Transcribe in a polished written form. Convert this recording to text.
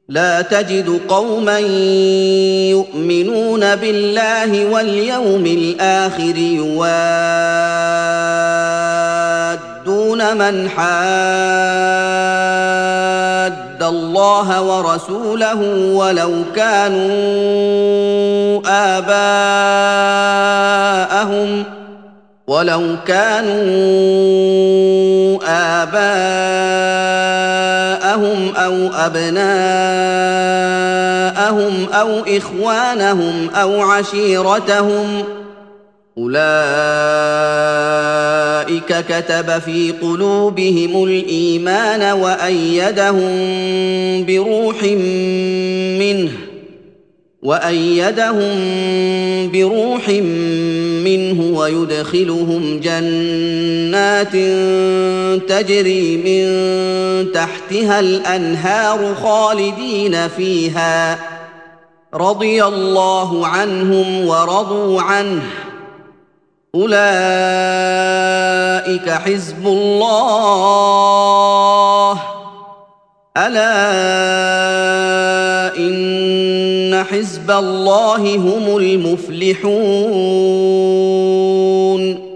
لا تجد قوما يؤمنون بالله واليوم الآخر يوادون من حاد الله ورسوله ولو كانوا آباءهم أو أبناءهم أو إخوانهم أو عشيرتهم أولئك كتب في قلوبهم الإيمان وأيدهم بروح منه ويدخلهم جنات تجري من تحتها الأنهار خالدين فيها رضي الله عنهم ورضوا عنه أولئك حزب الله ألا إن حزب الله هم المفلحون